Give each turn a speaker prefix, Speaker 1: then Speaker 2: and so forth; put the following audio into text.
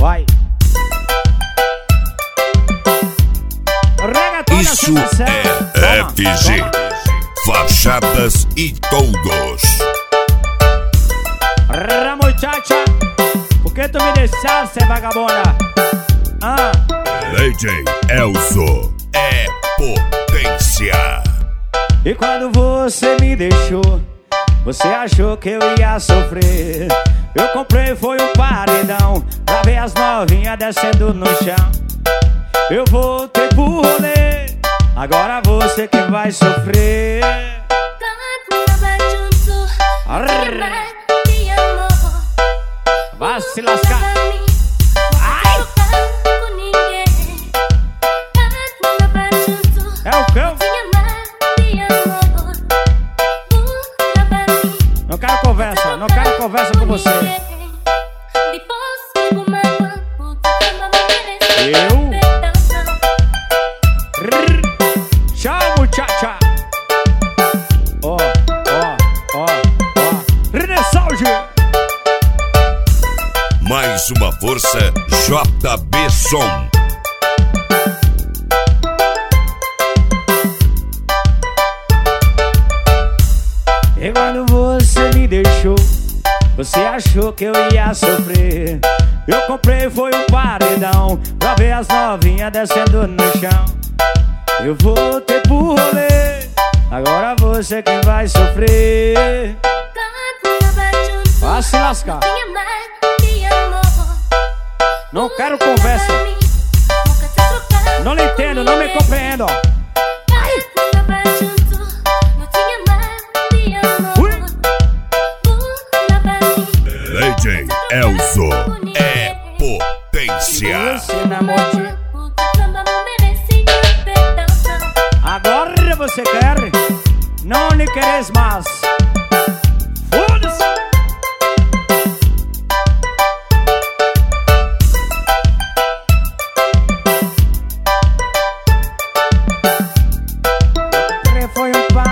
Speaker 1: Vai.
Speaker 2: Isso é FG. Fachadas e todos.
Speaker 1: Muchacha, por que tu me deixaste, vagabunda?
Speaker 2: DJ Elzo é potência.
Speaker 1: E quando você me deixou, você achou que eu ia sofrer. Eu comprei foi um paredão pra ver as novinhas descendo no chão. Eu voltei pro rolê, agora você que vai sofrer. Vai se lascar. Ai! É o cão. Não quero conversa, não quero conversa com você. Eu? Tchau, muchacha. Ó. Renessalge.
Speaker 2: Mais uma força, JB Som.
Speaker 1: E quando você me deixou, você achou que eu ia sofrer. Eu comprei foi um paredão pra ver as novinhas descendo no chão. Eu voltei pro rolê, agora você quem vai sofrer. Vai se lascar. Não quero conversa. Não lhe entendo, não me compreendo.
Speaker 2: DJ Elzo é potência.
Speaker 1: Agora você quer? Não lhe queres mais. Foda-se. Foi um